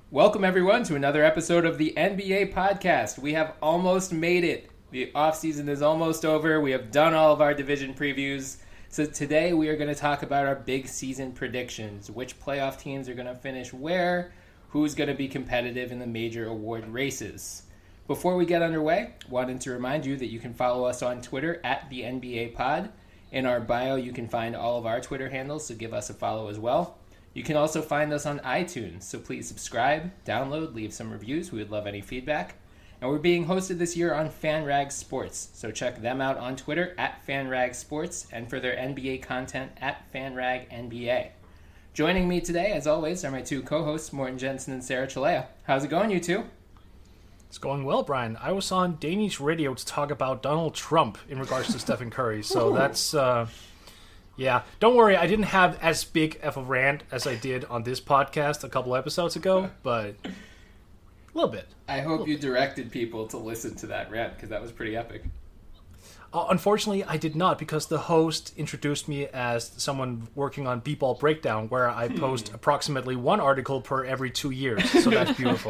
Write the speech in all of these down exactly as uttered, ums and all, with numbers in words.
Welcome, everyone, to another episode of the N B A podcast. We have almost made it. The offseason is almost over. We have done all of our division previews. So today we are going to talk about our big season predictions. Which playoff teams are going to finish where? Who's going to be competitive in the major award races? Before we get underway, wanted to remind you that you can follow us on Twitter at the N B A pod. In our bio, you can find all of our Twitter handles, so give us a follow as well. You can also find us on iTunes, so please subscribe, download, leave some reviews. We would love any feedback. And we're being hosted this year on FanRag Sports, so check them out on Twitter at FanRag Sports and for their N B A content at FanRag N B A. Joining me today, as always, are my two co-hosts, Morten Jensen and Sarah Chalea. How's it going, you two? It's going well, Brian. I was on Danish radio to talk about Donald Trump in regards to Stephen Curry, so that's... Uh, Yeah, don't worry, I didn't have as big of a rant as I did on this podcast a couple episodes ago, but a little bit. I hope you directed people to listen to that rant, because that was pretty epic. Uh, unfortunately, I did not, because the host introduced me as someone working on B-Ball Breakdown, where I post approximately one article per every two years, so that's beautiful.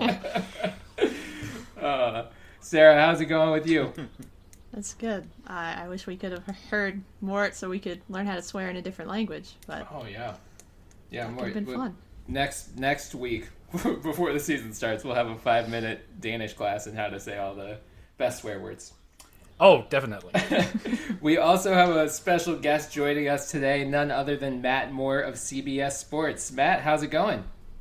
uh, Sarah, how's it going with you? That's good. I, I wish we could have heard more so we could learn how to swear in a different language. But oh yeah, yeah, more. It's been fun. Next next week, before the season starts, we'll have a five minute Danish class on how to say all the best swear words. Oh, definitely. We also have a special guest joining us today, none other than Matt Moore of C B S Sports. Matt, how's it going?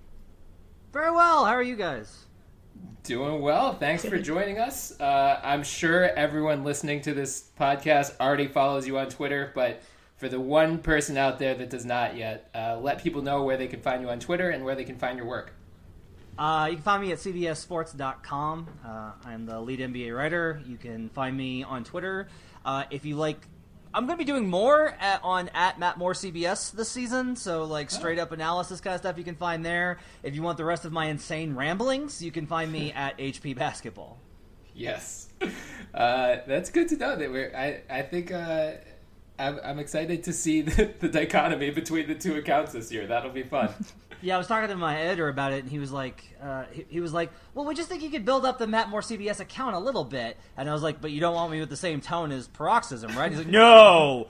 Very well. How are you guys? Doing well. Thanks for joining us. Uh, I'm sure everyone listening to this podcast already follows you on Twitter, but for the one person out there that does not yet, uh, let people know where they can find you on Twitter and where they can find your work. Uh, you can find me at c b s sports dot com. Uh, I'm the lead N B A writer. You can find me on Twitter. Uh, if you like, I'm going to be doing more at, on at Matt Moore C B S this season, so like straight up analysis kind of stuff you can find there. If you want the rest of my insane ramblings, you can find me at H P Basketball. Yes, uh, that's good to know. That we're. I I think uh, I'm I'm excited to see the, the dichotomy between the two accounts this year. That'll be fun. Yeah, I was talking to my editor about it, and he was like, uh, he, he was like, well, we just think you could build up the Matt Moore C B S account a little bit. And I was like, but you don't want me with the same tone as Paroxysm, right? He's like, no,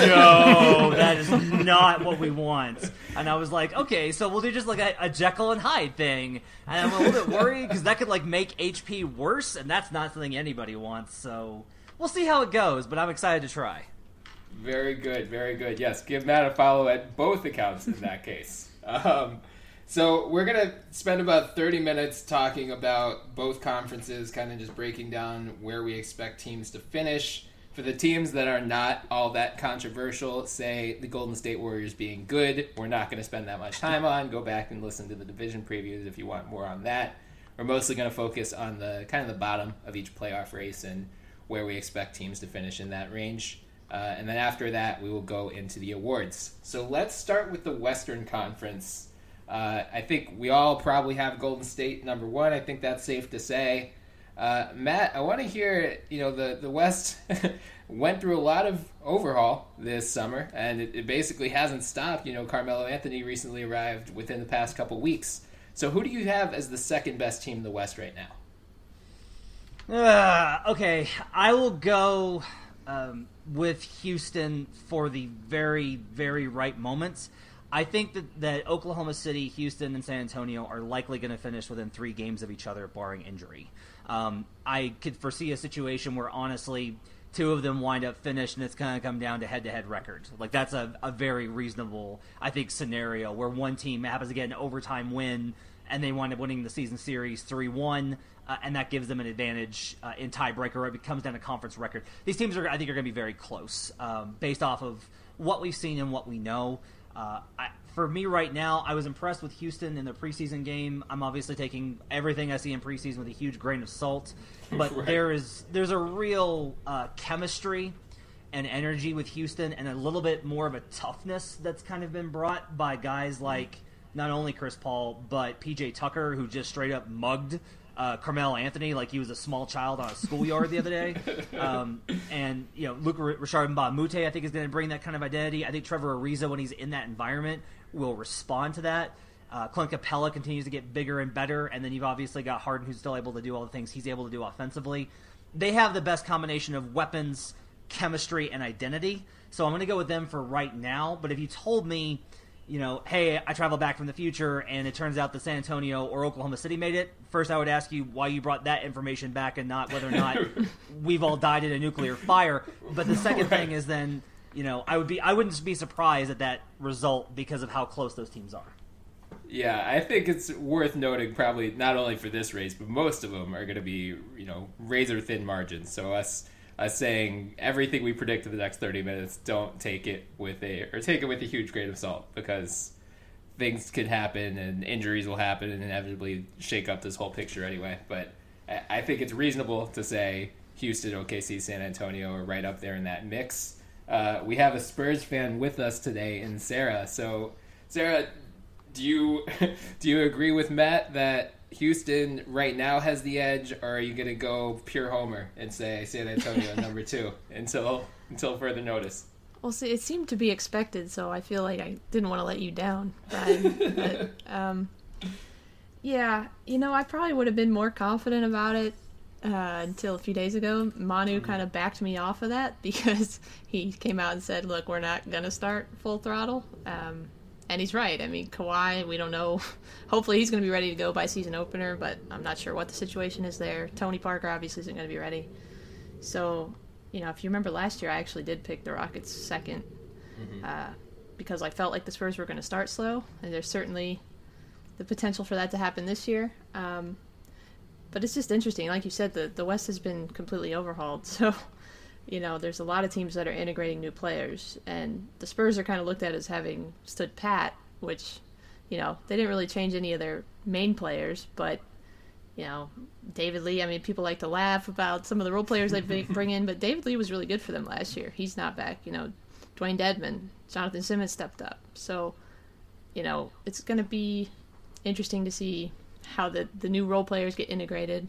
no, that is not what we want. And I was like, okay, so we'll do just like a, a Jekyll and Hyde thing. And I'm a little bit worried because that could like make H P worse, and that's not something anybody wants. So we'll see how it goes, but I'm excited to try. Very good, very good. Yes, give Matt a follow at both accounts in that case. Um, so we're going to spend about thirty minutes talking about both conferences, kind of just breaking down where we expect teams to finish. For the teams that are not all that controversial, say the Golden State Warriors being good, we're not going to spend that much time on. Go back and listen to the division previews if you want more on that. We're mostly going to focus on the kind of the bottom of each playoff race and where we expect teams to finish in that range. Uh, and then after that, we will go into the awards. So let's start with the Western Conference. Uh, I think we all probably have Golden State number one. I think that's safe to say. Uh, Matt, I want to hear, you know, the, the West went through a lot of overhaul this summer, and it, it basically hasn't stopped. You know, Carmelo Anthony recently arrived within the past couple weeks. So who do you have as the second best team in the West right now? Uh, okay, I will go... Um, with Houston for the very, very right moments. I think that, that Oklahoma City, Houston, and San Antonio are likely going to finish within three games of each other, barring injury. Um, I could foresee a situation where, honestly, two of them wind up finished, and it's going to come down to head-to-head records. Like, that's a, a very reasonable, I think, scenario where one team happens to get an overtime win, and they wind up winning the season series three one, uh, and that gives them an advantage uh, in tiebreaker, or it comes down to conference record. These teams, are, I think, are going to be very close um, based off of what we've seen and what we know. Uh, I, for me right now, I was impressed with Houston in their preseason game. I'm obviously taking everything I see in preseason with a huge grain of salt, but right. there is there's a real uh, chemistry and energy with Houston, and a little bit more of a toughness that's kind of been brought by guys like not only Chris Paul, but P J Tucker, who just straight up mugged uh, Carmelo Anthony like he was a small child on a schoolyard the other day. Um, and, you know, Luka Richard Mbamute, I think, is going to bring that kind of identity. I think Trevor Ariza, when he's in that environment, will respond to that. Uh, Clint Capella continues to get bigger and better, and then you've obviously got Harden, who's still able to do all the things he's able to do offensively. They have the best combination of weapons, chemistry, and identity, so I'm going to go with them for right now. But if you told me, you know, hey, I travel back from the future, and it turns out that San Antonio or Oklahoma City made it, first I would ask you why you brought that information back and not whether or not we've all died in a nuclear fire. But the second right. thing is then, you know, I would be I wouldn't be surprised at that result because of how close those teams are. Yeah, I think it's worth noting probably not only for this race, but most of them are going to be, you know, razor-thin margins. So us us saying everything we predict in the next thirty minutes, don't take it with a, or take it with a huge grain of salt, because things could happen and injuries will happen and inevitably shake up this whole picture anyway. But I think it's reasonable to say Houston, O K C, San Antonio are right up there in that mix. Uh, we have a Spurs fan with us today in Sarah. So, Sarah, do you do you agree with Matt that Houston right now has the edge, or are you going to go pure homer and say San Antonio number two until until further notice? Well, see, it seemed to be expected, so I feel like I didn't want to let you down, Brian. but, um, yeah, you know, I probably would have been more confident about it uh, until a few days ago. Manu mm-hmm. kind of backed me off of that because he came out and said, look, we're not going to start full throttle. Um, and he's right. I mean, Kawhi, we don't know. Hopefully he's going to be ready to go by season opener, but I'm not sure what the situation is there. Tony Parker obviously isn't going to be ready. So, you know, if you remember last year, I actually did pick the Rockets second mm-hmm. uh, because I felt like the Spurs were going to start slow, and there's certainly the potential for that to happen this year. Um, but it's just interesting. Like you said, the, the West has been completely overhauled. So, you know, there's a lot of teams that are integrating new players, and the Spurs are kind of looked at as having stood pat, which, you know, they didn't really change any of their main players, but, you know, David Lee, I mean, people like to laugh about some of the role players they bring in, but David Lee was really good for them last year. He's not back. You know, Dwayne Dedmon, Jonathan Simmons stepped up. So, you know, it's going to be interesting to see how the, the new role players get integrated,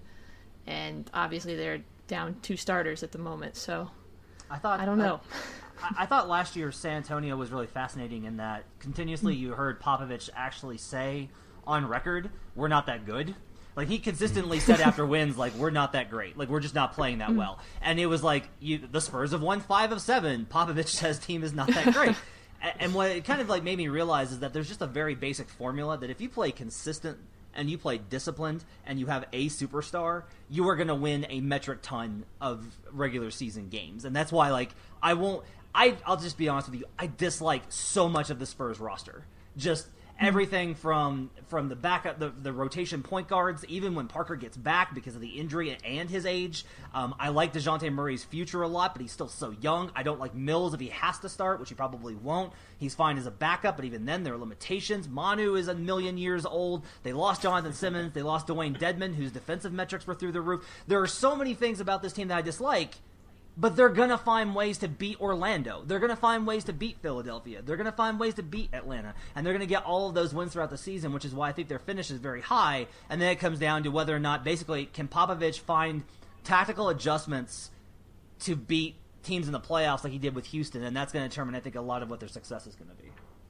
and obviously they're down two starters at the moment, so I thought I don't know. I, I thought last year San Antonio was really fascinating in that continuously you heard Popovich actually say on record, we're not that good. Like, he consistently said after wins, like, we're not that great. Like, we're just not playing that well. And it was like, you, the Spurs have won five of seven. Popovich says team is not that great. and, and what it kind of, like, made me realize is that there's just a very basic formula that if you play consistent and you play disciplined and you have a superstar, you are going to win a metric ton of regular season games. And that's why, like, I won't I, – I'll just be honest with you. I dislike so much of the Spurs roster. Just – everything from from the backup, the, the rotation point guards, even when Parker gets back because of the injury and his age. Um, I like DeJounte Murray's future a lot, but he's still so young. I don't like Mills if he has to start, which he probably won't. He's fine as a backup, but even then there are limitations. Manu is a million years old. They lost Jonathan Simmons. They lost Dwayne Dedmon, whose defensive metrics were through the roof. There are so many things about this team that I dislike, but they're going to find ways to beat Orlando. They're going to find ways to beat Philadelphia. They're going to find ways to beat Atlanta. And they're going to get all of those wins throughout the season, which is why I think their finish is very high. And then it comes down to whether or not, basically, can Popovich find tactical adjustments to beat teams in the playoffs like he did with Houston. And that's going to determine, I think, a lot of what their success is going to be.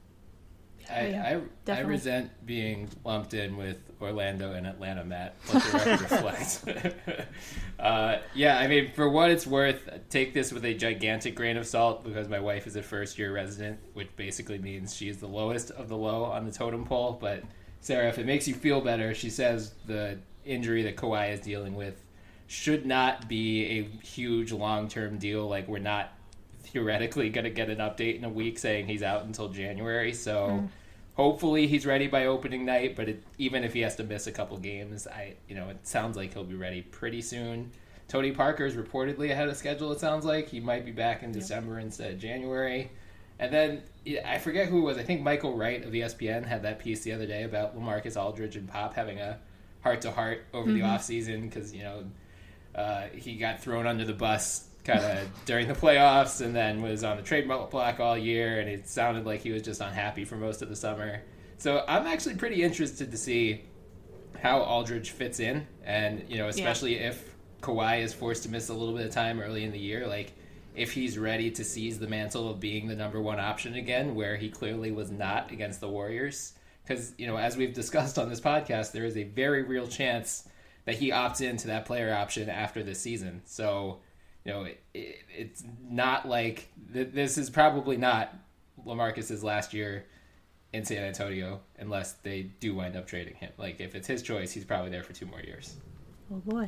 I, yeah, I, I resent being lumped in with Orlando and Atlanta, Matt. Let the record reflect. uh, yeah, I mean, for what it's worth, take this with a gigantic grain of salt because my wife is a first-year resident, which basically means she is the lowest of the low on the totem pole. But, Sarah, if it makes you feel better, she says the injury that Kawhi is dealing with should not be a huge long-term deal. Like, we're not theoretically going to get an update in a week saying he's out until January, so mm. hopefully he's ready by opening night, but it, even if he has to miss a couple games, I you know it sounds like he'll be ready pretty soon. Tony Parker is reportedly ahead of schedule, it sounds like. He might be back in December yep. instead of January. And then, I forget who it was, I think Michael Wright of E S P N had that piece the other day about LaMarcus Aldridge and Pop having a heart-to-heart over mm-hmm. the offseason because, you know, uh, he got thrown under the bus kind of during the playoffs and then was on the trade block all year, and it sounded like he was just unhappy for most of the summer. So I'm actually pretty interested to see how Aldridge fits in, and, you know, especially yeah. if Kawhi is forced to miss a little bit of time early in the year, like if he's ready to seize the mantle of being the number one option again, where he clearly was not against the Warriors. because, you know, as we've discussed on this podcast, there is a very real chance that he opts into that player option after this season. So, you know, it, it, it's not like th- this is probably not LaMarcus's last year in San Antonio unless they do wind up trading him. Like, if it's his choice, he's probably there for two more years. Oh boy.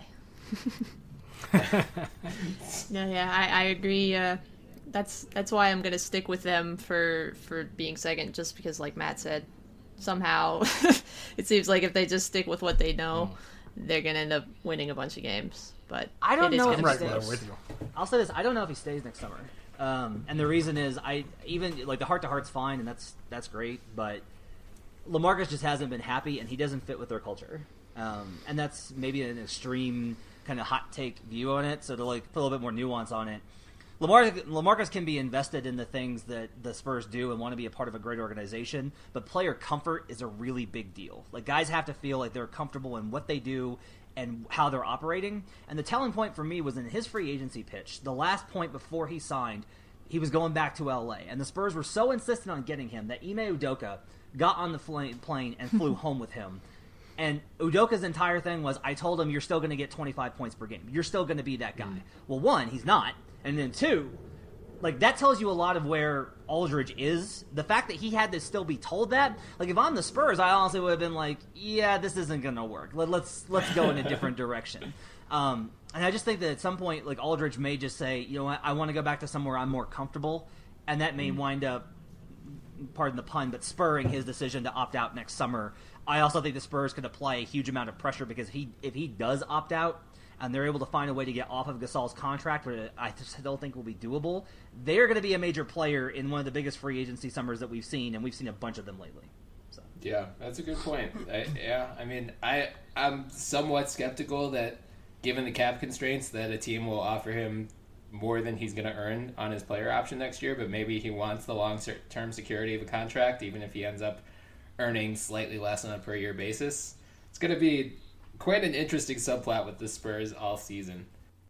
No, yeah, I, I agree. Uh, that's that's why I'm gonna stick with them for for being second, just because, like Matt said, somehow it seems like if they just stick with what they know, mm. they're gonna end up winning a bunch of games. But I don't it know is if gonna he be stays. close. with you. I'll say this: I don't know if he stays next summer. Um, and the reason is, I even like the heart to heart's fine, and that's that's great. But LaMarcus just hasn't been happy, and he doesn't fit with their culture. Um, and that's maybe an extreme kind of hot take view on it. So to like put a little bit more nuance on it, Lamar, LaMarcus can be invested in the things that the Spurs do and want to be a part of a great organization, but player comfort is a really big deal. Like, guys have to feel like they're comfortable in what they do and how they're operating. And the telling point for me was in his free agency pitch. The last point before he signed, he was going back to L A, and the Spurs were so insistent on getting him that Ime Udoka got on the plane and flew home with him. And Udoka's entire thing was, I told him, you're still going to get twenty-five points per game. You're still going to be that guy. Mm. Well, one, he's not. And then two, like, that tells you a lot of where Aldridge is. The fact that he had to still be told that, like, if I'm the Spurs, I honestly would have been like, yeah, this isn't going to work. Let, let's let's go in a different direction. Um, and I just think that at some point, like, Aldridge may just say, you know what, I want to go back to somewhere I'm more comfortable. And that may mm. wind up, pardon the pun, but spurring his decision to opt out next summer. I also think the Spurs could apply a huge amount of pressure because he, if he does opt out and they're able to find a way to get off of Gasol's contract, which I still think will be doable, they're going to be a major player in one of the biggest free agency summers that we've seen, and we've seen a bunch of them lately. So. Yeah, that's a good point. I, yeah, I mean, I, I'm somewhat skeptical that given the cap constraints that a team will offer him more than he's going to earn on his player option next year, but maybe he wants the long-term security of a contract, even if he ends up earning slightly less on a per-year basis. It's going to be quite an interesting subplot with the Spurs all season.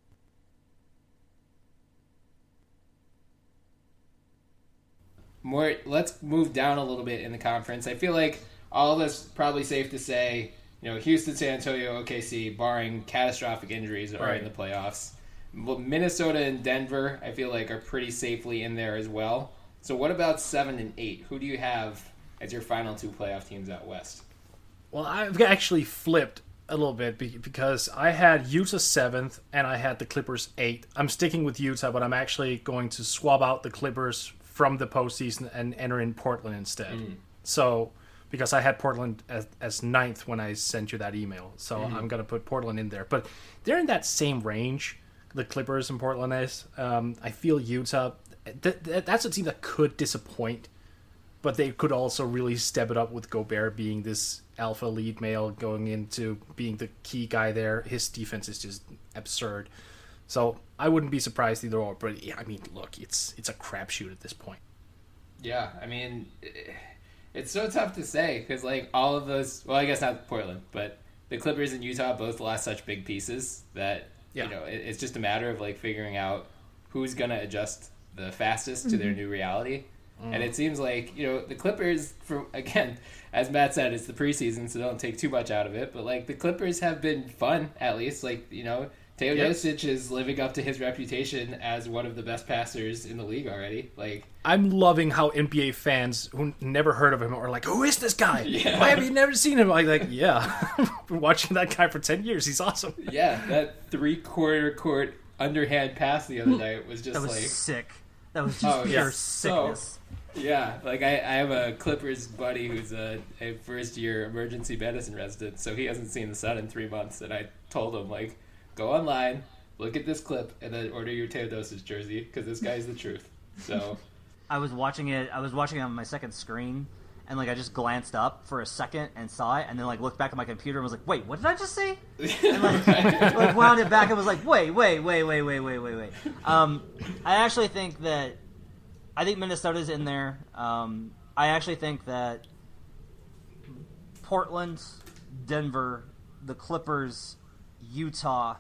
More, let's move down a little bit in the conference. I feel like all of us probably safe to say, you know, Houston, San Antonio, O K C, barring catastrophic injuries, are right in the playoffs. Minnesota and Denver, I feel like, are pretty safely in there as well. So what about seven and eight? Who do you have as your final two playoff teams out west? Well, I've actually flipped a little bit because I had Utah seventh and I had the Clippers eighth. I'm sticking with Utah, but I'm actually going to swap out the Clippers from the postseason and enter in Portland instead. Mm. So, because I had Portland as, as ninth when I sent you that email. So mm. I'm going to put Portland in there. But they're in that same range, the Clippers and Portland is. Um, I feel Utah, th- th- that's a team that could disappoint, but they could also really step it up with Gobert being this alpha lead male going into being the key guy there. His defense is just absurd. So I wouldn't be surprised either or. But yeah, I mean, look, it's it's a crapshoot at this point. Yeah, I mean, it's so tough to say because like all of those. Well, I guess not Portland, but the Clippers and Utah both lost such big pieces that yeah. you know it, it's just a matter of like figuring out who's gonna adjust the fastest mm-hmm. to their new reality. And it seems like, you know, the Clippers, for again, as Matt said, it's the preseason, so don't take too much out of it. But, like, the Clippers have been fun, at least. Like, you know, Teodosic yep. is living up to his reputation as one of the best passers in the league already. Like, I'm loving how N B A fans who never heard of him are like, who is this guy? Yeah. Why have you never seen him? I'm like, yeah, I've been watching that guy for ten years. He's awesome. Yeah, that three-quarter court underhand pass the other night was just that was like... sick. That was just oh, pure yeah. sickness. So, yeah, like I, I have a Clippers buddy who's a, a first-year emergency medicine resident, so he hasn't seen the sun in three months, and I told him, like, go online, look at this clip, and then order your Teodosic jersey, because this guy's the truth. So, I was watching it, I was watching it on my second screen, and, like, I just glanced up for a second and saw it, and then, like, looked back at my computer and was like, wait, what did I just see? And, like, like wound it back and was like, wait, wait, wait, wait, wait, wait, wait, wait. Um, I actually think that I think Minnesota's in there. Um, I actually think that Portland, Denver, the Clippers, Utah,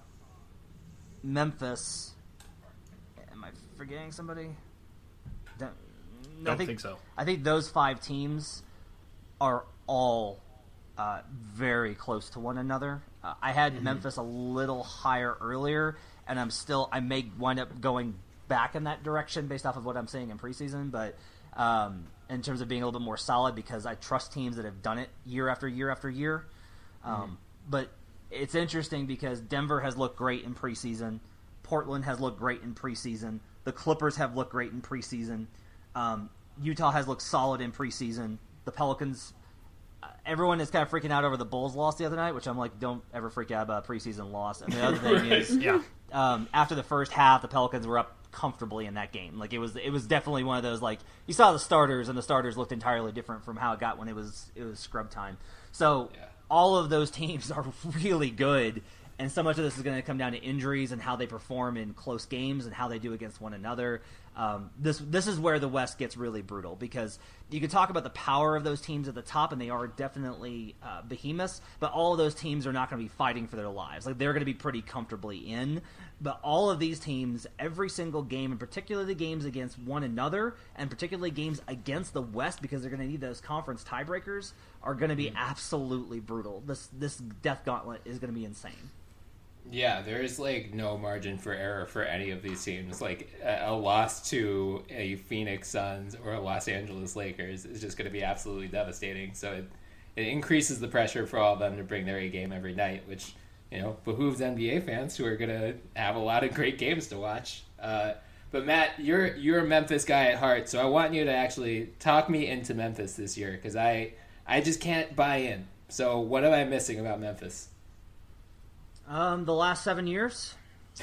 Memphis. Am I forgetting somebody? Don't I think, think so. I think those five teams are all uh, very close to one another. Uh, I had mm-hmm. Memphis a little higher earlier, and I'm still I may wind up going back in that direction based off of what I'm seeing in preseason, but um, in terms of being a little bit more solid because I trust teams that have done it year after year after year. Um, mm-hmm. But it's interesting because Denver has looked great in preseason. Portland has looked great in preseason. The Clippers have looked great in preseason. Um, Utah has looked solid in preseason. The Pelicans, uh, everyone is kind of freaking out over the Bulls loss the other night, which I'm like, don't ever freak out about a preseason loss. And the other thing right. is, yeah, um, after the first half, the Pelicans were up comfortably in that game. Like it was, it was definitely one of those like you saw the starters, and the starters looked entirely different from how it got when it was it was scrub time. So yeah. all of those teams are really good. And so much of this is going to come down to injuries and how they perform in close games and how they do against one another. Um, this this is where the West gets really brutal because you can talk about the power of those teams at the top, and they are definitely uh, behemoths, but all of those teams are not going to be fighting for their lives. Like they're going to be pretty comfortably in. But all of these teams, every single game, and particularly the games against one another, and particularly games against the West because they're going to need those conference tiebreakers, are going to be absolutely brutal. This this death gauntlet is going to be insane. Yeah, there is like no margin for error for any of these teams. Like a, a loss to a Phoenix Suns or a Los Angeles Lakers is just going to be absolutely devastating. So it, it increases the pressure for all of them to bring their A game every night, which you know behooves N B A fans who are going to have a lot of great games to watch. Uh, but Matt, you're you're a Memphis guy at heart, so I want you to actually talk me into Memphis this year because I I just can't buy in. So what am I missing about Memphis? Um, the last seven years.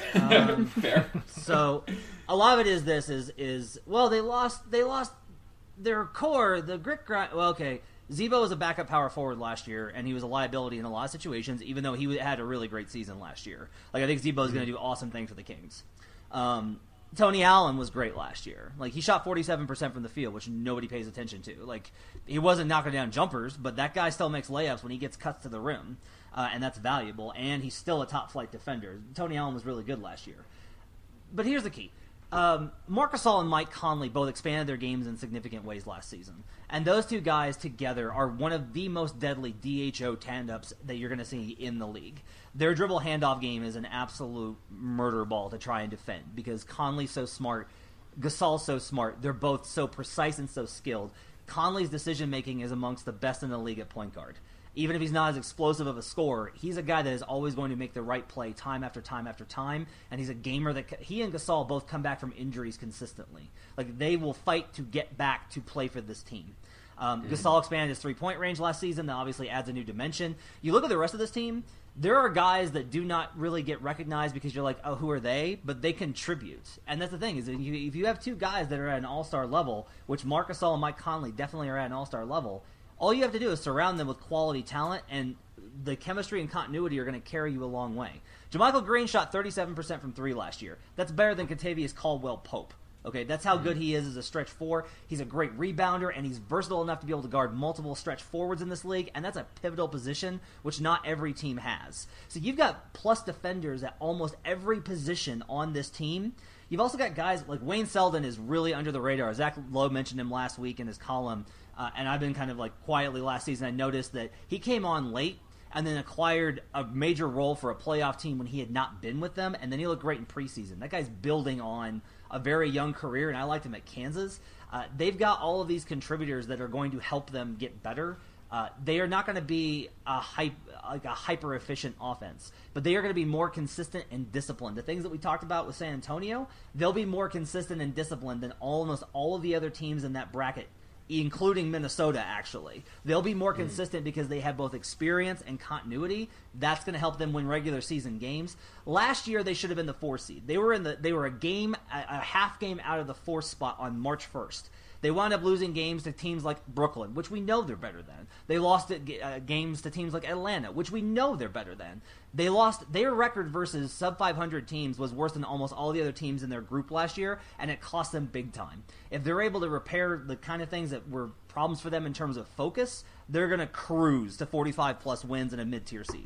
Um, Fair. So, a lot of it is this is is well they lost they lost their core the grit grind. Well, okay, Zebo was a backup power forward last year, and he was a liability in a lot of situations. Even though he had a really great season last year, like I think Zebo is mm-hmm. going to do awesome things for the Kings. Um, Tony Allen was great last year. Like he shot forty-seven percent from the field, which nobody pays attention to. Like he wasn't knocking down jumpers, but that guy still makes layups when he gets cuts to the rim. Uh, and that's valuable, and he's still a top-flight defender. Tony Allen was really good last year. But here's the key. Um, Marc Gasol and Mike Conley both expanded their games in significant ways last season. And those two guys together are one of the most deadly D H O tandem-ups that you're going to see in the league. Their dribble handoff game is an absolute murder ball to try and defend because Conley's so smart, Gasol's so smart. They're both so precise and so skilled. Conley's decision-making is amongst the best in the league at point guard. Even if he's not as explosive of a scorer, he's a guy that is always going to make the right play time after time after time, and he's a gamer that he and Gasol both come back from injuries consistently. Like they will fight to get back to play for this team. Um, mm-hmm. Gasol expanded his three-point range last season. That obviously adds a new dimension. You look at the rest of this team, there are guys that do not really get recognized because you're like, oh, who are they? But they contribute. And that's the thing, is if you, if you have two guys that are at an all-star level, which Marc Gasol and Mike Conley definitely are at an all-star level, all you have to do is surround them with quality talent, and the chemistry and continuity are going to carry you a long way. JaMychal Green shot thirty-seven percent from three last year. That's better than Kentavious Caldwell-Pope. Okay, that's how good he is as a stretch four. He's a great rebounder, and he's versatile enough to be able to guard multiple stretch forwards in this league, and that's a pivotal position, which not every team has. So you've got plus defenders at almost every position on this team. You've also got guys like Wayne Selden is really under the radar. Zach Lowe mentioned him last week in his column. Uh, and I've been kind of like quietly last season. I noticed that he came on late and then acquired a major role for a playoff team when he had not been with them. And then he looked great in preseason. That guy's building on a very young career, and I liked him at Kansas. Uh, they've got all of these contributors that are going to help them get better. Uh, they are not going to be a hype, like a hyper efficient offense, but they are going to be more consistent and disciplined. The things that we talked about with San Antonio, they'll be more consistent and disciplined than almost all of the other teams in that bracket, including Minnesota, actually. They'll be more consistent because they have both experience and continuity. That's going to help them win regular season games. Last year, they should have been the four seed. They were in the they were a game, a half game out of the fourth spot on March first. They wound up losing games to teams like Brooklyn, which we know they're better than. They lost at, uh, games to teams like Atlanta, which we know they're better than. They lost their record versus sub five hundred teams was worse than almost all the other teams in their group last year, and it cost them big time. If they're able to repair the kind of things that were problems for them in terms of focus, they're going to cruise to forty-five plus wins and a mid-tier seed.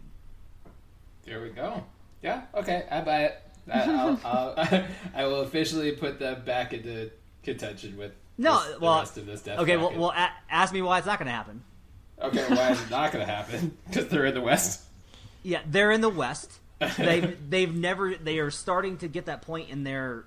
There we go. Yeah, okay, I buy it. I, I'll, I'll, I will officially put them back into contention with no, this, well, the rest of this death okay, bracket. well, well a- ask me why it's not going to happen. Okay, why is it not going to happen? Because they're in the West? Yeah, they're in the West. They've they've never they are starting to get that point in their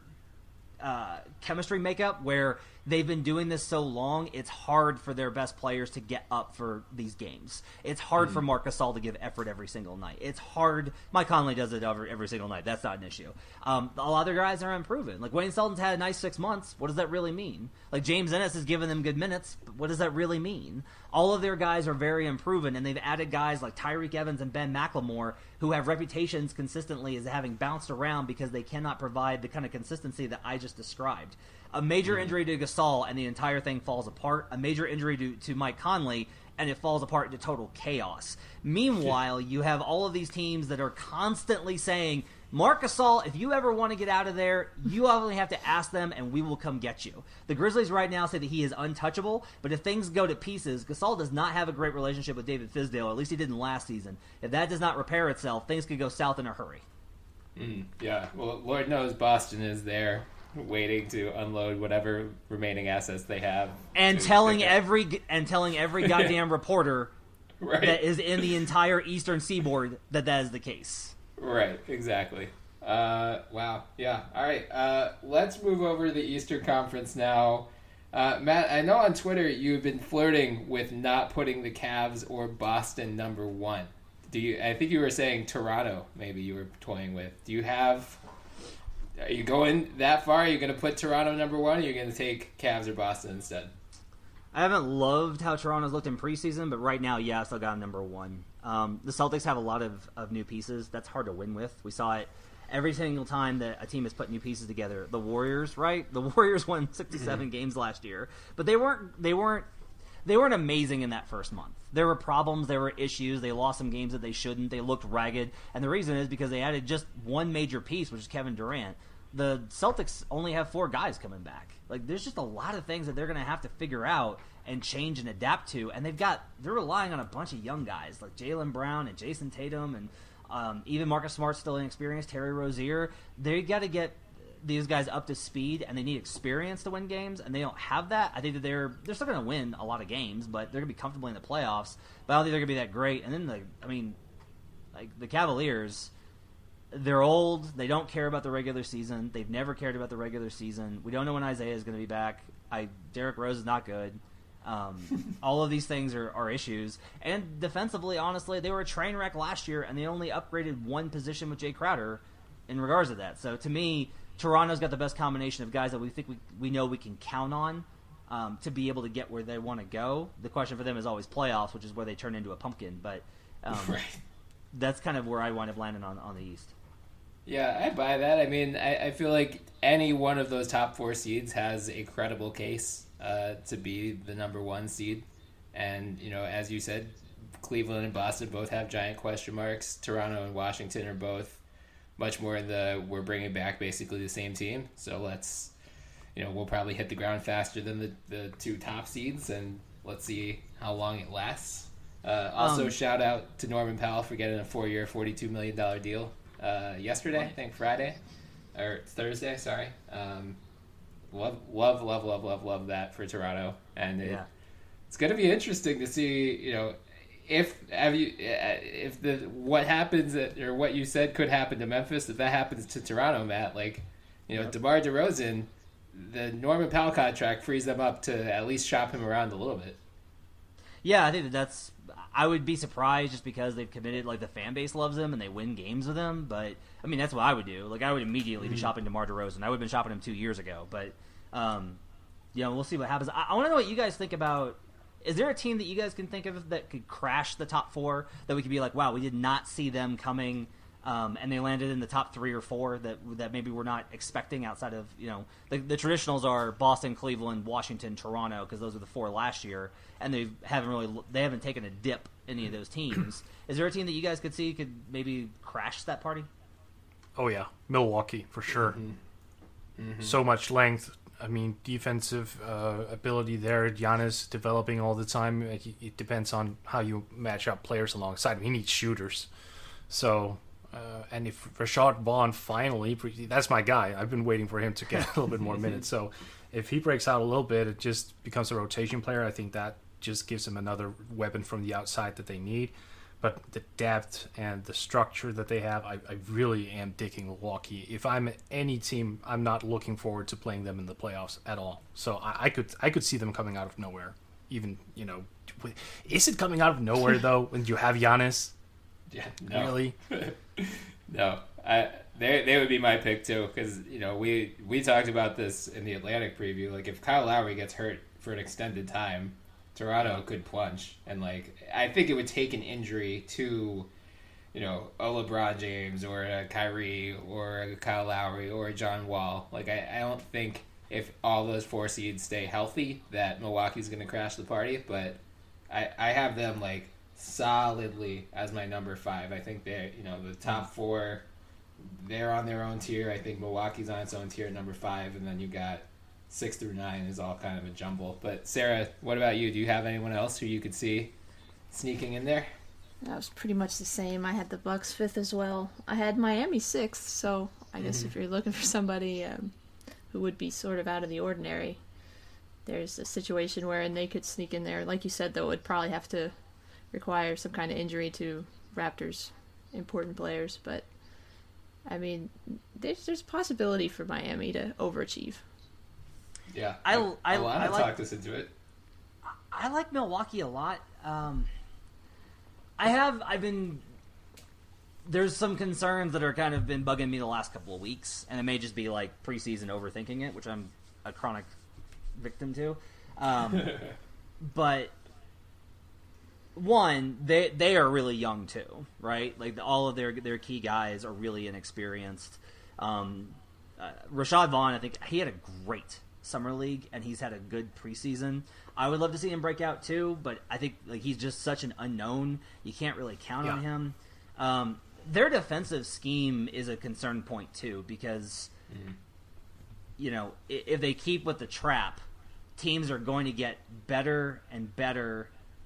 uh, chemistry makeup where they've been doing this so long, it's hard for their best players to get up for these games. It's hard mm. for Marc Gasol to give effort every single night. It's hard. Mike Conley does it every, every single night. That's not an issue. Um, a lot of their guys are improving. Like Wayne Selden's had a nice six months. What does that really mean? Like James Ennis is giving them good minutes. But what does that really mean? All of their guys are very improving, and they've added guys like Tyreek Evans and Ben McLemore who have reputations consistently as having bounced around because they cannot provide the kind of consistency that I just described. A major mm. injury to Gasol and the entire thing falls apart. A major injury to, to Mike Conley and it falls apart into total chaos. Meanwhile, you have all of these teams that are constantly saying, Marc Gasol, if you ever want to get out of there, you only have to ask them and we will come get you. The Grizzlies right now say that he is untouchable, but if things go to pieces, Gasol does not have a great relationship with David Fizdale, or at least he didn't last season. If that does not repair itself, things could go south in a hurry. Mm, yeah, well, Lord knows Boston is there, waiting to unload whatever remaining assets they have, and telling every and telling every goddamn reporter right. that is in the entire Eastern Seaboard that that is the case. Right, exactly. Uh, wow, yeah. All right, uh, let's move over to the Eastern Conference now. Uh, Matt, I know on Twitter you've been flirting with not putting the Cavs or Boston number one. Do you? I think you were saying Toronto. Maybe you were toying with. Do you have? Are you going that far? Are you going to put Toronto number one, or are you going to take Cavs or Boston instead? I haven't loved how Toronto's looked in preseason, but right now, yeah, I still got them number one. Um, the Celtics have a lot of, of new pieces. That's hard to win with. We saw it every single time that a team has put new pieces together. The Warriors, right? The Warriors won sixty-seven mm-hmm. games last year, but they weren't they weren't they weren't amazing in that first month. There were problems, there were issues. They lost some games that they shouldn't. They looked ragged, and the reason is because they added just one major piece, which is Kevin Durant. The Celtics only have four guys coming back. Like, there's just a lot of things that they're going to have to figure out and change and adapt to. And they've got, they're relying on a bunch of young guys like Jaylen Brown and Jason Tatum and um, even Marcus Smart's still inexperienced, Terry Rozier. They got to get these guys up to speed, and they need experience to win games, and they don't have that. I think that they're they're still going to win a lot of games, but they're going to be comfortably in the playoffs. But I don't think they're going to be that great. And then, the, I mean, like the Cavaliers, they're old. They don't care about the regular season. They've never cared about the regular season. We don't know when Isaiah is going to be back. I Derrick Rose is not good. Um, all of these things are, are issues. And defensively, honestly, they were a train wreck last year, and they only upgraded one position with Jay Crowder in regards to that. So to me, Toronto's got the best combination of guys that we think we we know we can count on um, to be able to get where they want to go. The question for them is always playoffs, which is where they turn into a pumpkin. But um, right. that's kind of where I wind up landing on, on the East. Yeah, I buy that. I mean, I, I feel like any one of those top four seeds has a credible case uh, to be the number one seed. And, you know, as you said, Cleveland and Boston both have giant question marks. Toronto and Washington are both much more in the we're bringing back basically the same team. So let's, you know, we'll probably hit the ground faster than the, the two top seeds, and let's see how long it lasts. Uh, also, um, shout out to Norman Powell for getting a four-year, forty-two million dollars deal. Uh, yesterday, I think Friday or Thursday. Sorry. Um, love, love, love, love, love, love that for Toronto, and it, yeah. it's going to be interesting to see. You know, if have you if the what happens at, or what you said could happen to Memphis, if that happens to Toronto, Matt, like you know, yep. DeMar DeRozan, the Norman Powell contract frees them up to at least shop him around a little bit. Yeah, I think that that's. I would be surprised just because they've committed, like the fan base loves him and they win games with him. But I mean, that's what I would do. Like I would immediately mm-hmm. be shopping DeMar DeRozan. I would have been shopping him two years ago. But um, you know, we'll see what happens. I, I want to know what you guys think about. Is there a team that you guys can think of that could crash the top four that we could be like, wow, we did not see them coming, um, and they landed in the top three or four that that maybe we're not expecting outside of, you know, the, the traditionals are Boston, Cleveland, Washington, Toronto, because those are the four last year, and they haven't really they haven't taken a dip any of those teams. Is there a team that you guys could see could maybe crash that party? Oh yeah, Milwaukee for sure. Mm-hmm. Mm-hmm. So much length. I mean, defensive uh, ability there. Giannis developing all the time. Like, it depends on how you match up players alongside him. He needs shooters. So, uh, and if Rashad Vaughn finally, that's my guy. I've been waiting for him to get a little bit more minutes. So, if he breaks out a little bit, it just becomes a rotation player. I think that just gives them another weapon from the outside that they need. But the depth and the structure that they have, I, I really am digging Milwaukee. If I'm any team, I'm not looking forward to playing them in the playoffs at all. So I, I could I could see them coming out of nowhere. Even, you know, is it coming out of nowhere though when you have Giannis? Yeah, no. Really? No, I they they would be my pick too, because you know we we talked about this in the Atlantic preview. Like if Kyle Lowry gets hurt for an extended time, Toronto could plunge, and like I think it would take an injury to, you know, a LeBron James or a Kyrie or a Kyle Lowry or a John Wall. Like I, I don't think if all those four seeds stay healthy that Milwaukee's going to crash the party. But I I have them like solidly as my number five. I think they're, you know, the top four, they're on their own tier. I think Milwaukee's on its own tier at number five, and then you got six through nine is all kind of a jumble. But Sarah, what about you? Do you have anyone else who you could see sneaking in there? That was pretty much the same. I had the Bucks fifth as well. I had Miami sixth, so I guess Mm-hmm. if you're looking for somebody um, who would be sort of out of the ordinary, there's a situation wherein they could sneak in there. Like you said, though, it would probably have to require some kind of injury to Raptors' important players. But, I mean, there's, there's a possibility for Miami to overachieve. Yeah, I- I- Alana I like- talked us into it. I like Milwaukee a lot. Um, I have. I've been. There's some concerns that are kind of been bugging me the last couple of weeks, and it may just be like preseason overthinking it, which I'm a chronic victim to. Um, but one, they they are really young too, right? Like the, all of their their key guys are really inexperienced. Um, uh, Rashad Vaughn, I think he had a great summer league, and he's had a good preseason. I would love to see him break out too, but I think like he's just such an unknown. You can't really count Yeah. on him. Um, their defensive scheme is a concern point too, because Mm-hmm. you know if, if they keep with the trap, teams are going to get better and better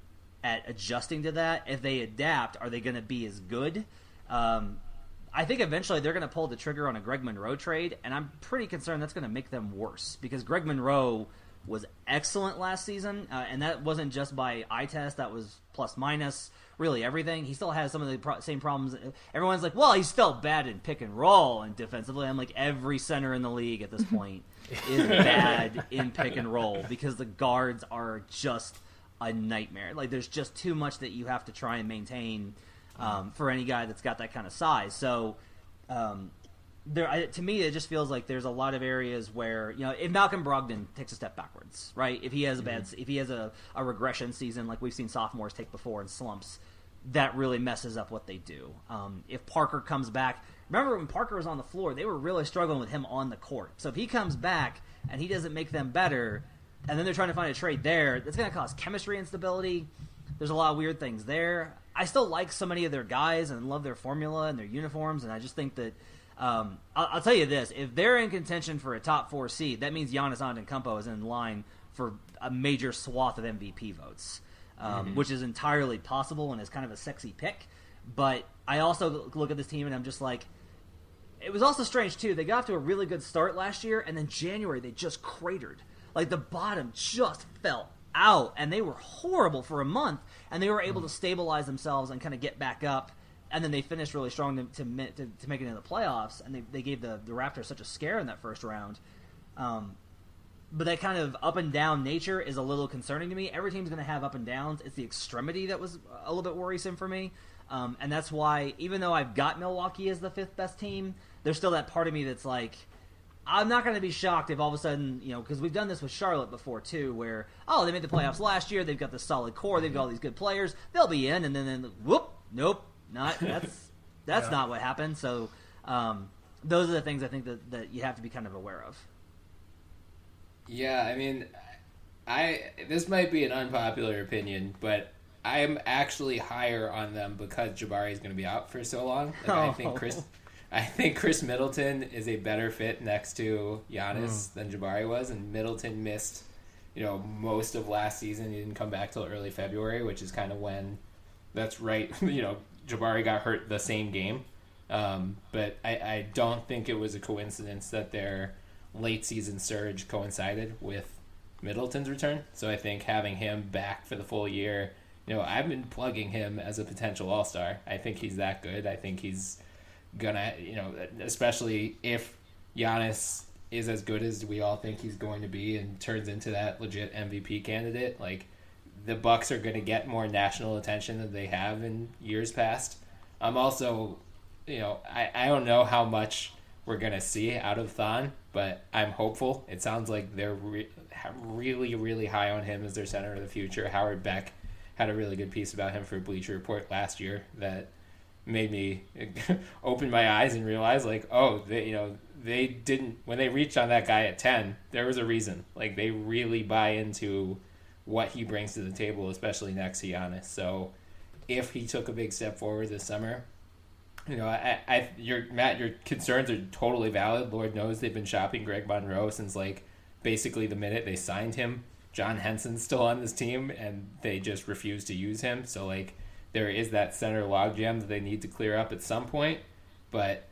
at adjusting to that. If they adapt, are they going to be as good? Um, I think eventually they're going to pull the trigger on a Greg Monroe trade, and I'm pretty concerned that's going to make them worse, because Greg Monroe was excellent last season, uh, and that wasn't just by eye test. That was plus minus, really everything. He still has some of the pro- same problems. Everyone's like, well, he's still bad in pick and roll and defensively. I'm like, every center in the league at this point is bad in pick and roll, because the guards are just a nightmare. Like, there's just too much that you have to try and maintain um, for any guy that's got that kind of size. So, um, there, I, to me, it just feels like there's a lot of areas where, you know, if Malcolm Brogdon takes a step backwards, right? If he has a bad, if he has a, a regression season like we've seen sophomores take before in slumps, that really messes up what they do. Um, if Parker comes back, remember when Parker was on the floor, they were really struggling with him on the court. So if he comes back and he doesn't make them better, and then they're trying to find a trade there, that's going to cause chemistry instability. There's a lot of weird things there. I still like so many of their guys and love their formula and their uniforms, and I just think that um, I'll, I'll tell you this: if they're in contention for a top four seed, that means Giannis Antetokounmpo is in line for a major swath of M V P votes, um, mm-hmm. which is entirely possible and is kind of a sexy pick. But I also look at this team and I'm just like, it was also strange too. They got off to a really good start last year, and then January they just cratered. Like the bottom just fell out, and they were horrible for a month, and they were able mm-hmm. to stabilize themselves and kind of get back up. And then they finished really strong to to, to, to make it into the playoffs, and they, they gave the, the Raptors such a scare in that first round. Um, but that kind of up and down nature is a little concerning to me. Every team's going to have up and downs. It's the extremity that was a little bit worrisome for me. Um, and that's why, even though I've got Milwaukee as the fifth best team, there's still that part of me that's like, I'm not going to be shocked if all of a sudden, you know, because we've done this with Charlotte before too, where, oh, they made the playoffs last year, they've got this solid core, they've got all these good players, they'll be in, and then, then whoop, nope. Not that's that's yeah. not what happened. So um, those are the things I think that, that you have to be kind of aware of. Yeah, I mean, I this might be an unpopular opinion, but I'm actually higher on them because Jabari is going to be out for so long. Like, oh. I think Chris, I think Chris Middleton is a better fit next to Giannis mm. than Jabari was, and Middleton missed, you know, most of last season. He didn't come back till early February, which is kind of when. That's right, you know. Jabari got hurt the same game, um, but I, I don't think it was a coincidence that their late season surge coincided with Middleton's return. So I think having him back for the full year, you know, I've been plugging him as a potential all-star. I think he's that good. I think he's gonna, you know, especially if Giannis is as good as we all think he's going to be and turns into that legit M V P candidate, like, the Bucks are going to get more national attention than they have in years past. I'm also, you know, I, I don't know how much we're going to see out of Thon, but I'm hopeful. It sounds like they're re- really, really high on him as their center of the future. Howard Beck had a really good piece about him for Bleacher Report last year that made me open my eyes and realize, like, oh, they, you know, they didn't, when they reached on that guy at ten, there was a reason. Like, they really buy into what he brings to the table, especially next to Giannis. So if he took a big step forward this summer, you know, I, I, your Matt, your concerns are totally valid. Lord knows they've been shopping Greg Monroe since, like, basically the minute they signed him. John Henson's still on this team, and they just refuse to use him. So, like, there is that center logjam that they need to clear up at some point. But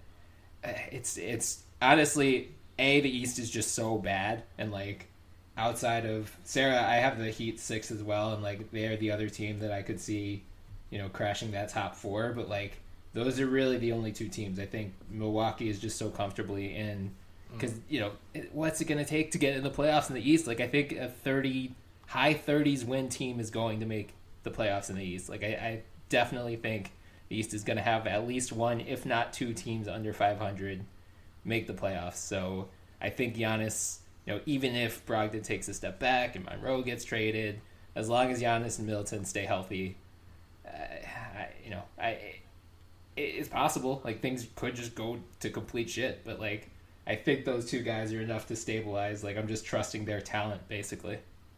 it's it's honestly, A, the East is just so bad, and, like, outside of Sarah, I have the Heat six as well, and, like, they're the other team that I could see, you know, crashing that top four. But, like, those are really the only two teams. I think Milwaukee is just so comfortably in, because, you know, what's it going to take to get in the playoffs in the East? Like, I think a thirty, high thirties win team is going to make the playoffs in the East. Like, I, I definitely think the East is going to have at least one, if not two teams under five hundred make the playoffs. So I think Giannis, you know, even if Brogdon takes a step back and Monroe gets traded, as long as Giannis and Middleton stay healthy, uh, I, you know, I it, it's possible. Like, things could just go to complete shit, but, like, I think those two guys are enough to stabilize. Like, I'm just trusting their talent, basically.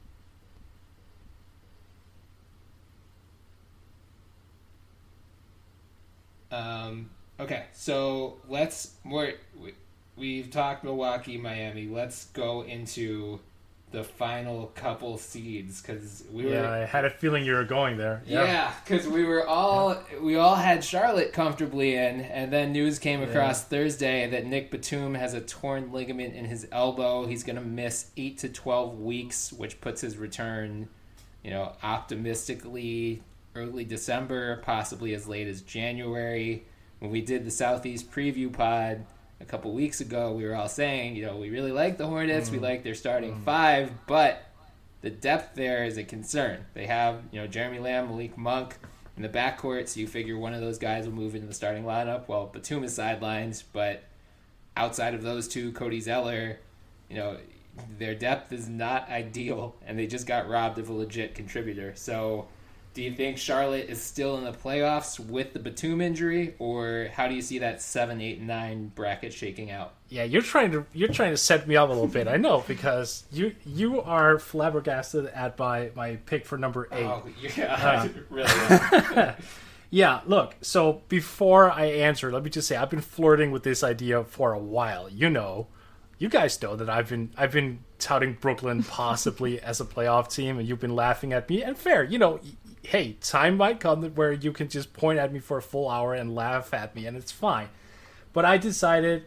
Um. Okay, so let's more. We, we've talked Milwaukee, Miami. Let's go into the final couple seeds, because we were. Yeah, I had a feeling you were going there. Yeah, because yeah, we were all we all had Charlotte comfortably in, and then news came across yeah. Thursday that Nick Batum has a torn ligament in his elbow. He's going to miss eight to twelve weeks, which puts his return, you know, optimistically early December, possibly as late as January. When we did the Southeast preview pod a couple weeks ago, we were all saying, you know, we really like the Hornets, mm. we like their starting mm. five, but the depth there is a concern. They have, you know, Jeremy Lamb, Malik Monk in the backcourt, so you figure one of those guys will move into the starting lineup. Well, Batum is sidelined, but outside of those two, Cody Zeller, you know, their depth is not ideal, and they just got robbed of a legit contributor. So do you think Charlotte is still in the playoffs with the Batum injury, or how do you see that seven, eight, and nine bracket shaking out? Yeah, you're trying to you're trying to set me up a little bit. I know, because you you are flabbergasted at my, my pick for number eight. Oh, yeah, uh, really. Yeah, look. So before I answer, let me just say I've been flirting with this idea for a while. You know, you guys know that I've been I've been touting Brooklyn possibly as a playoff team, and you've been laughing at me. And fair, you know. Hey, time might come where you can just point at me for a full hour and laugh at me, and it's fine. But I decided,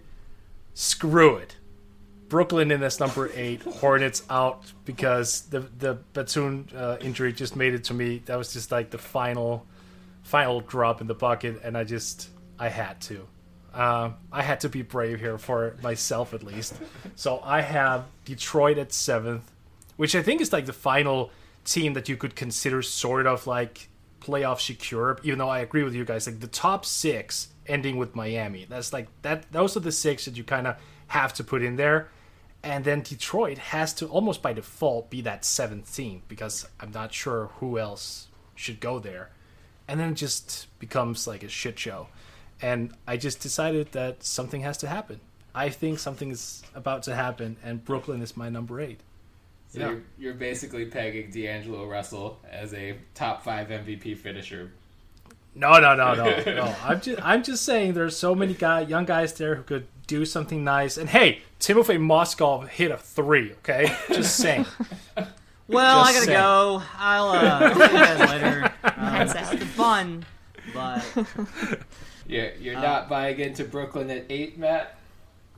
screw it. Brooklyn in this number eight, Hornets out, because the the Batum uh, injury just made it to me. That was just like the final, final drop in the bucket, and I just I had to, uh, I had to be brave here for myself at least. So I have Detroit at seventh, which I think is like the final team that you could consider sort of like playoff secure, even though I agree with you guys, like the top six ending with Miami, that's like that those are the six that you kind of have to put in there, and then Detroit has to almost by default be that seventh team, because I'm not sure who else should go there, and then it just becomes like a shit show. And I just decided that something has to happen. I think something is about to happen, and Brooklyn is my number eight. So Yeah. you're, you're basically pegging D'Angelo Russell as a top five M V P finisher. No, no, no, no, no. I'm just, I'm just saying there's so many guy, young guys there who could do something nice. And hey, Timofey Moskov hit a three. Okay, just saying. Well, Just I gotta saying. go. I'll uh, see you guys later. Um, it's been fun, but You're, you're Uh, not buying into Brooklyn at eight, Matt?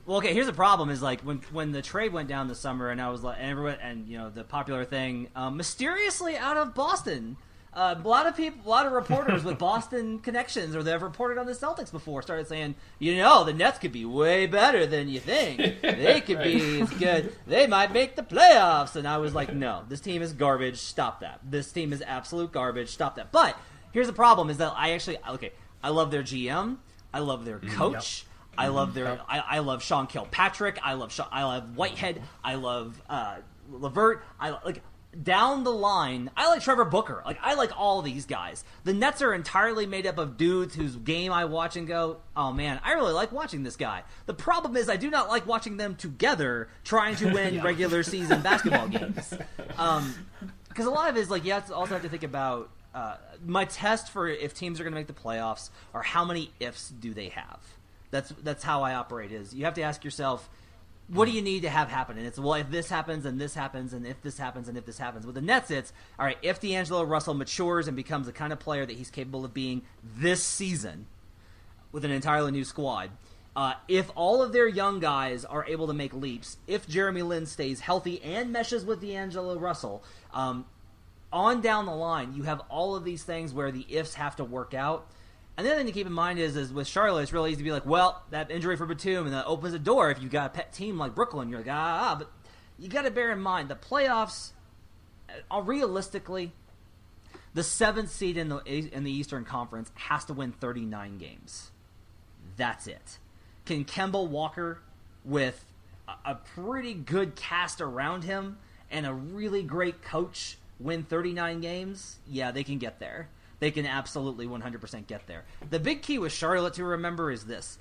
Well, okay. Here's the problem: is like when when the trade went down this summer, and I was like, and everyone, and you know, the popular thing, um, mysteriously out of Boston. Uh, a lot of people, a lot of reporters with Boston connections, or that have reported on the Celtics before, started saying, you know, the Nets could be way better than you think. They could right. be as good. They might make the playoffs. And I was like, no, this team is garbage. Stop that. This team is absolute garbage. Stop that. But here's the problem: is that I actually, okay, I love their G M. I love their coach. Yep. I love their. I, I love Sean Kilpatrick. I love. Sean, I love Whitehead. I love uh, Levert. I like. Down the line, I like Trevor Booker. Like, I like all these guys. The Nets are entirely made up of dudes whose game I watch and go, oh man, I really like watching this guy. The problem is I do not like watching them together trying to win yeah. regular season basketball games. Um, because a lot of it is like, you have to also have to think about uh, my test for if teams are going to make the playoffs are how many ifs do they have. That's that's how I operate. Is you have to ask yourself, what do you need to have happen? And it's, well, if this happens, and this happens, and if this happens, and if this happens. With the Nets, it's, all right, if D'Angelo Russell matures and becomes the kind of player that he's capable of being this season with an entirely new squad, uh, if all of their young guys are able to make leaps, if Jeremy Lin stays healthy and meshes with D'Angelo Russell, um, on down the line, you have all of these things where the ifs have to work out. And the other thing to keep in mind is, is with Charlotte, it's really easy to be like, well, that injury for Batum, and that opens a door if you've got a pet team like Brooklyn. You're like, ah, ah. But you got to bear in mind, the playoffs, uh, realistically, the seventh seed in the in the Eastern Conference has to win thirty-nine games. That's it. Can Kemba Walker, with a, a pretty good cast around him and a really great coach, win thirty-nine games? Yeah, they can get there. They can absolutely one hundred percent get there. The big key with Charlotte to remember is this.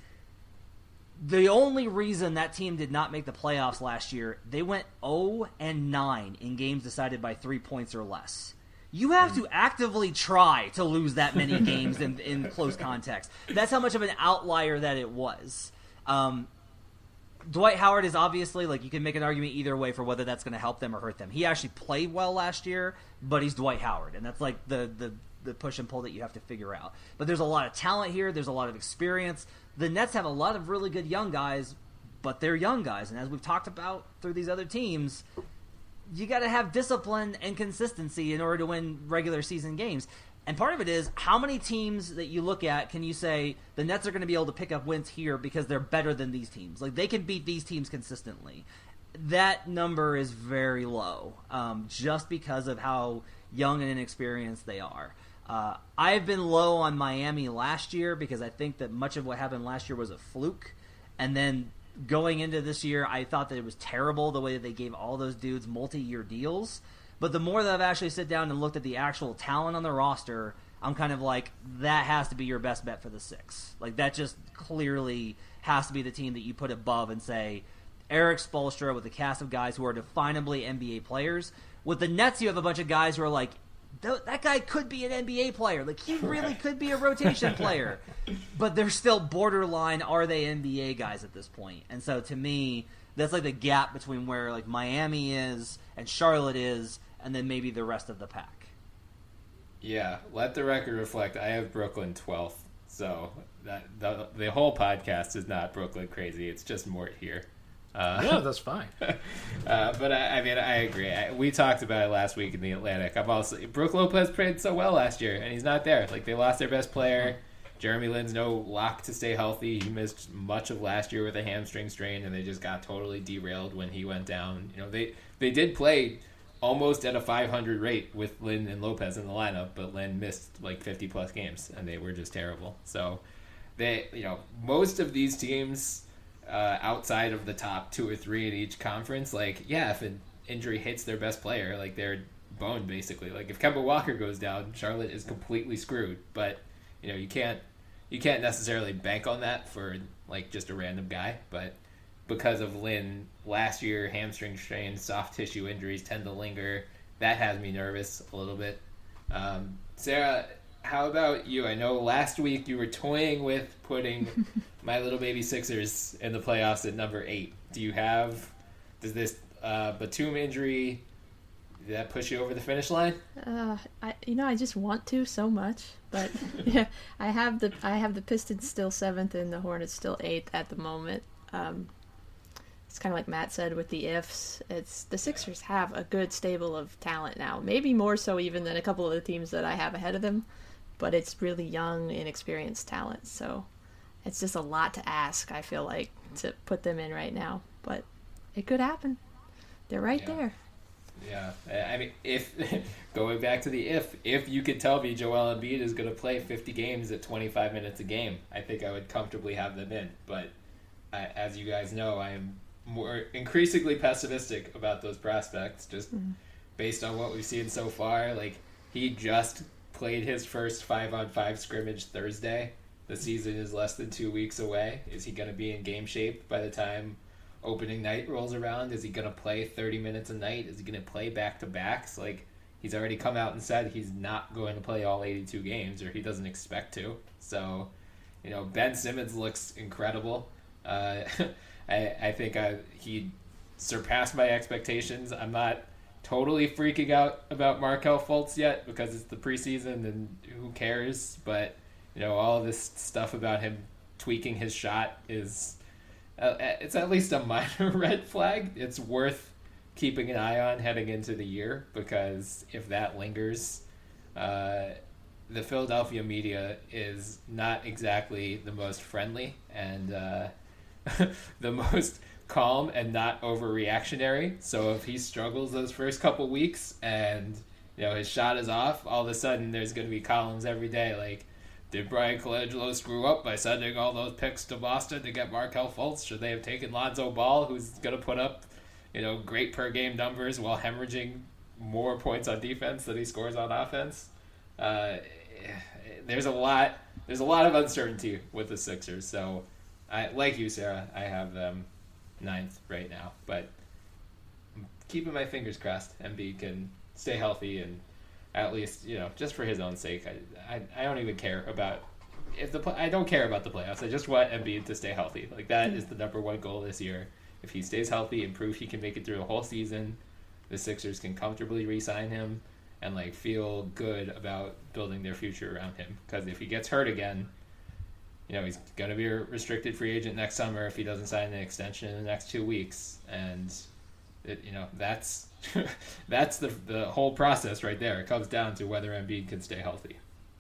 The only reason that team did not make the playoffs last year, they went oh and nine in games decided by three points or less. You have to actively try to lose that many games in, in close context. That's how much of an outlier that it was. Um, Dwight Howard is obviously, like, you can make an argument either way for whether that's going to help them or hurt them. He actually played well last year, but he's Dwight Howard, and that's like the the the push and pull that you have to figure out. But there's a lot of talent here. There's a lot of experience. The Nets have a lot of really good young guys, but they're young guys. And as we've talked about through these other teams, you got to have discipline and consistency in order to win regular season games. And part of it is, how many teams that you look at can you say the Nets are going to be able to pick up wins here because they're better than these teams? Like, they can beat these teams consistently. That number is very low, um, just because of how young and inexperienced they are. Uh, I've been low on Miami last year because I think that much of what happened last year was a fluke. And then going into this year, I thought that it was terrible the way that they gave all those dudes multi-year deals. But the more that I've actually sit down and looked at the actual talent on the roster, I'm kind of like, that has to be your best bet for the six. Like, that just clearly has to be the team that you put above and say, Eric Spoelstra with a cast of guys who are definably N B A players. With the Nets, you have a bunch of guys who are like, that guy could be an N B A player. Like, he really could be a rotation player. But they're still borderline, are they N B A guys at this point? And so, to me, that's like the gap between where, like, Miami is and Charlotte is, and then maybe the rest of the pack. Yeah, let the record reflect. I have Brooklyn twelfth. So, that the, the whole podcast is not Brooklyn crazy. It's just Mort here. Uh, yeah, that's fine. uh, but I, I mean, I agree. I, we talked about it last week in the Atlantic. I'm also Brook Lopez played so well last year, and he's not there. Like, they lost their best player. Jeremy Lin's no lock to stay healthy. He missed much of last year with a hamstring strain, and they just got totally derailed when he went down. You know, they they did play almost at a five hundred rate with Lin and Lopez in the lineup, but Lin missed like fifty plus games, and they were just terrible. So they, you know, most of these teams. Uh, outside of the top two or three in each conference, like, yeah, if an injury hits their best player, like, they're boned, basically. Like, if Kemba Walker goes down, Charlotte is completely screwed. But, you know, you can't you can't necessarily bank on that for, like, just a random guy. But because of Lin, last year, hamstring strains, soft tissue injuries tend to linger. That has me nervous a little bit. Um, Sarah, how about you? I know last week you were toying with putting my little baby Sixers in the playoffs at number eight. Do you have, does this uh, Batum injury, did that push you over the finish line? Uh, I you know I just want to so much, but yeah, I have the I have the Pistons still seventh and the Hornets still eighth at the moment. Um, it's kind of like Matt said with the ifs. It's the Sixers have a good stable of talent now, maybe more so even than a couple of the teams that I have ahead of them. But it's really young, inexperienced talent, so it's just a lot to ask. I feel like to put them in right now, but it could happen. They're right yeah. there. Yeah, I mean, if going back to the if, if you could tell me Joel Embiid is going to play fifty games at twenty-five minutes a game, I think I would comfortably have them in. But I, as you guys know, I am more increasingly pessimistic about those prospects, just mm-hmm. based on what we've seen so far. Like, he just played his first five-on-five scrimmage Thursday. The season is less than two weeks away. Is he going to be in game shape by the time opening night rolls around? Is he going to play thirty minutes a night? Is he going to play back-to-backs? Like, he's already come out and said he's not going to play all eighty-two games, or he doesn't expect to. So, you know, Ben Simmons looks incredible. Uh, I, I think I, he surpassed my expectations. I'm not totally freaking out about Markelle Fultz yet because it's the preseason and who cares? But, you know, all of this stuff about him tweaking his shot is... Uh, it's at least a minor red flag. It's worth keeping an eye on heading into the year, because if that lingers, uh, the Philadelphia media is not exactly the most friendly and uh, the most calm and not overreactionary. So if he struggles those first couple weeks and, you know, his shot is off, all of a sudden there's going to be columns every day like, did Brian Colangelo screw up by sending all those picks to Boston to get Markelle Fultz? Should they have taken Lonzo Ball, who's going to put up, you know, great per game numbers while hemorrhaging more points on defense than he scores on offense? Uh, there's a lot. There's a lot of uncertainty with the Sixers. So, I like you, Sarah. I have them ninth right now, but I'm keeping my fingers crossed. Embiid can stay healthy and. At least, you know, just for his own sake, I, I, I don't even care about if the I don't care about the playoffs. I just want Embiid to stay healthy. Like, that is the number one goal this year. If he stays healthy and prove he can make it through the whole season, the Sixers can comfortably re-sign him and like feel good about building their future around him. Because if he gets hurt again, you know, he's going to be a restricted free agent next summer if he doesn't sign an extension in the next two weeks, and it, you know, that's. That's the the whole process right there. It comes down to whether Embiid can stay healthy.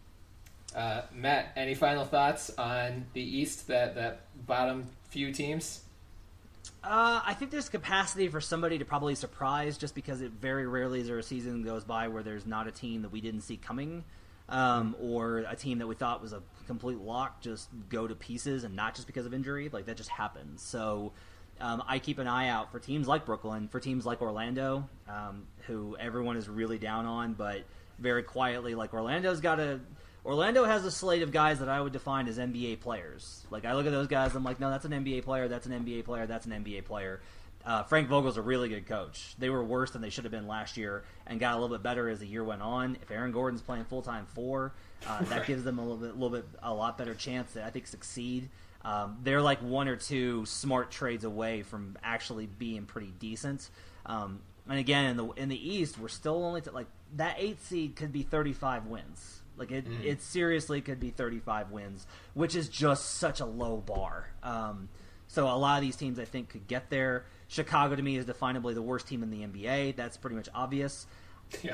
Uh, Matt, any final thoughts on the East, that, that bottom few teams? Uh, I think there's capacity for somebody to probably surprise, just because it very rarely is there a season goes by where there's not a team that we didn't see coming, um, or a team that we thought was a complete lock just go to pieces, and not just because of injury. Like, that just happens. So Um, I keep an eye out for teams like Brooklyn, for teams like Orlando, um, who everyone is really down on, but very quietly, like Orlando's got a Orlando has a slate of guys that I would define as N B A players. Like, I look at those guys, I'm like, no, that's an N B A player, that's an N B A player, that's an N B A player. Uh, Frank Vogel's a really good coach. They were worse than they should have been last year and got a little bit better as the year went on. If Aaron Gordon's playing full-time four, uh, that gives them a little bit, little bit, a lot better chance to, I think, succeed. Um, they're like one or two smart trades away from actually being pretty decent. Um, and again, in the in the East, we're still only to, like that eighth seed could be thirty-five wins. Like it, mm. it seriously could be thirty-five wins, which is just such a low bar. Um, so a lot of these teams, I think, could get there. Chicago, to me, is definably the worst team in the N B A. That's pretty much obvious. Yeah.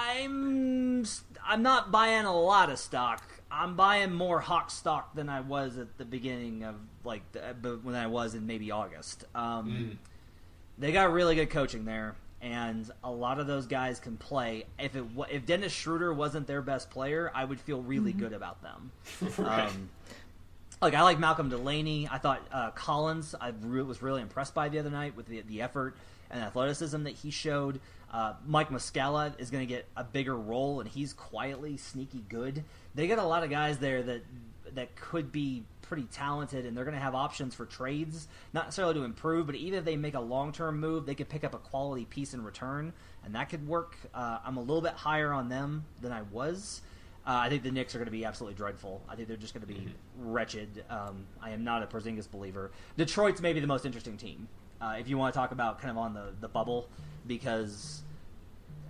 I'm I'm not buying a lot of stock. I'm buying more Hawk stock than I was at the beginning of like the, when I was in maybe August. Um, mm. They got really good coaching there, and a lot of those guys can play. If it if Dennis Schroeder wasn't their best player, I would feel really mm-hmm. good about them. right. um, like I like Malcolm Delaney. I thought uh, Collins. I re- was really impressed by the other night with the the effort and athleticism that he showed. Uh, Mike Muscala is going to get a bigger role, and he's quietly sneaky good. They got a lot of guys there that that could be pretty talented, and they're going to have options for trades, not necessarily to improve, but even if they make a long-term move, they could pick up a quality piece in return, and that could work. Uh, I'm a little bit higher on them than I was. Uh, I think the Knicks are going to be absolutely dreadful. I think they're just going to be mm-hmm. wretched. Um, I am not a Porzingis believer. Detroit's maybe the most interesting team, uh, if you want to talk about kind of on the, the bubble, because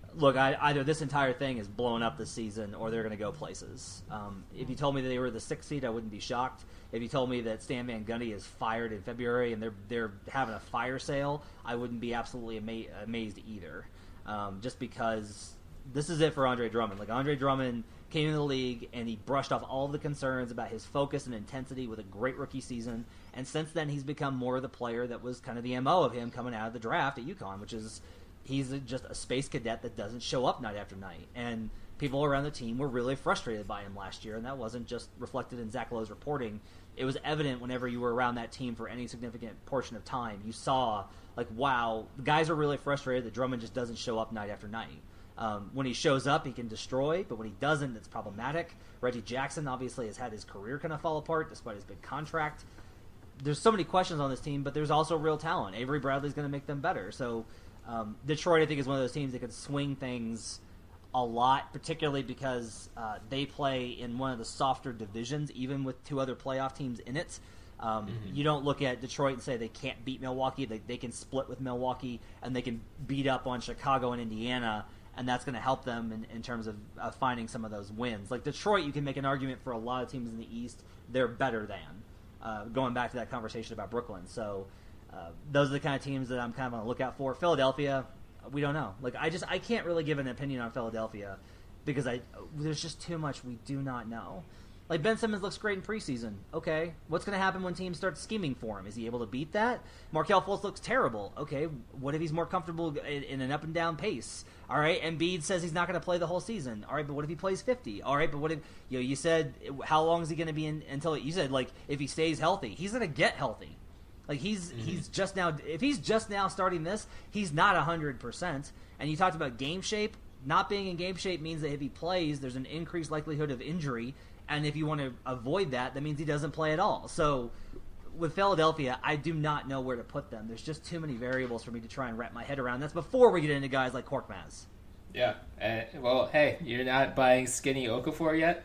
Look, I, either this entire thing is blowing up this season or they're going to go places. Um, if you told me that they were the sixth seed, I wouldn't be shocked. If you told me that Stan Van Gundy is fired in February and they're they're having a fire sale, I wouldn't be absolutely ama- amazed either. Um, just because this is it for Andre Drummond. Like, Andre Drummond came into the league and he brushed off all of the concerns about his focus and intensity with a great rookie season. And since then, he's become more of the player that was kind of the M O of him coming out of the draft at UConn, which is he's just a space cadet that doesn't show up night after night. And people around the team were really frustrated by him last year, and that wasn't just reflected in Zach Lowe's reporting. It was evident whenever you were around that team for any significant portion of time. You saw, like, wow, the guys are really frustrated that Drummond just doesn't show up night after night. Um, when he shows up, he can destroy, but when he doesn't, it's problematic. Reggie Jackson obviously has had his career kind of fall apart despite his big contract. There's so many questions on this team, but there's also real talent. Avery Bradley's going to make them better. So um, Detroit, I think, is one of those teams that can swing things a lot, particularly because uh, they play in one of the softer divisions, even with two other playoff teams in it. Um, mm-hmm. You don't look at Detroit and say they can't beat Milwaukee. They, they can split with Milwaukee, and they can beat up on Chicago and Indiana, and that's going to help them in, in terms of uh, finding some of those wins. Like Detroit, you can make an argument for a lot of teams in the East, they're better than. Uh, going back to that conversation about Brooklyn. So uh, those are the kind of teams that I'm kind of on the lookout for. Philadelphia, we don't know. Like I just I can't really give an opinion on Philadelphia because I there's just too much we do not know. Like Ben Simmons looks great in preseason. Okay, what's going to happen when teams start scheming for him? Is he able to beat that? Markelle Fultz looks terrible. Okay, what if he's more comfortable in, in an up and down pace? All right, Embiid says he's not going to play the whole season. All right, but what if he plays fifty? All right, but what if you know? You said how long is he going to be in until you said like if he stays healthy, he's going to get healthy. Like he's mm-hmm. he's just now if he's just now starting this, he's not a hundred percent. And you talked about game shape. Not being in game shape means that if he plays, there's an increased likelihood of injury. And if you want to avoid that, that means he doesn't play at all. So with Philadelphia, I do not know where to put them. There's just too many variables for me to try and wrap my head around. That's before we get into guys like Korkmaz. Yeah. Uh, well, hey, you're not buying Skinny Okafor yet?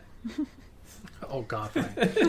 Oh God, Ryan.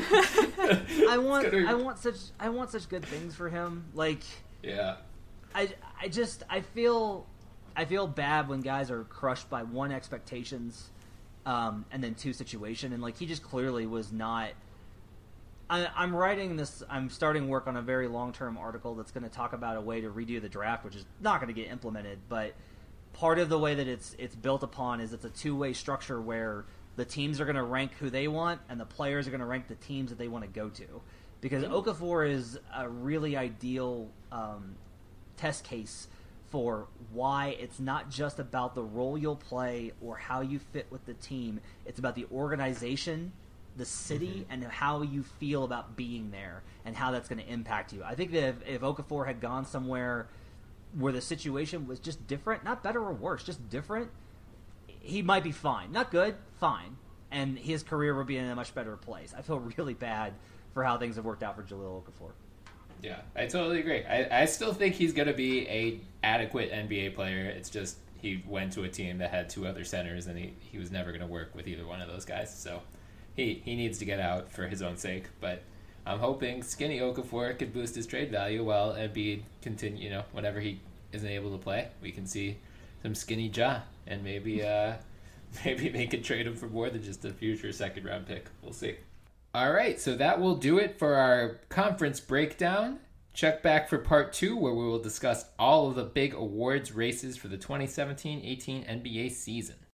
I want gonna... I want such I want such good things for him. Like yeah. I I just I feel I feel bad when guys are crushed by one expectations um, and then two situation, and like he just clearly was not. I, I'm writing this. I'm starting work on a very long term article that's going to talk about a way to redo the draft, which is not going to get implemented. But part of the way that it's it's built upon is it's a two way structure where the teams are going to rank who they want, and the players are going to rank the teams that they want to go to. Because Okafor is a really ideal um, test case for why it's not just about the role you'll play or how you fit with the team. It's about the organization, the city, mm-hmm. and how you feel about being there and how that's going to impact you. I think that if, if Okafor had gone somewhere where the situation was just different, not better or worse, just different, he might be fine. Not good, fine. And his career would be in a much better place. I feel really bad for how things have worked out for Jahlil Okafor. Yeah, I totally agree. I, I still think he's going to be a adequate N B A player. It's just he went to a team that had two other centers, and he, he was never going to work with either one of those guys. So he, he needs to get out for his own sake. But I'm hoping Skinny Okafor could boost his trade value while Embiid continue, you know, whenever he isn't able to play, we can see some Skinny Ja, and maybe uh, maybe they could trade him for more than just a future second round pick. We'll see. All right, so that will do it for our conference breakdown. Check back for part two, where we will discuss all of the big awards races for the twenty seventeen eighteen N B A season.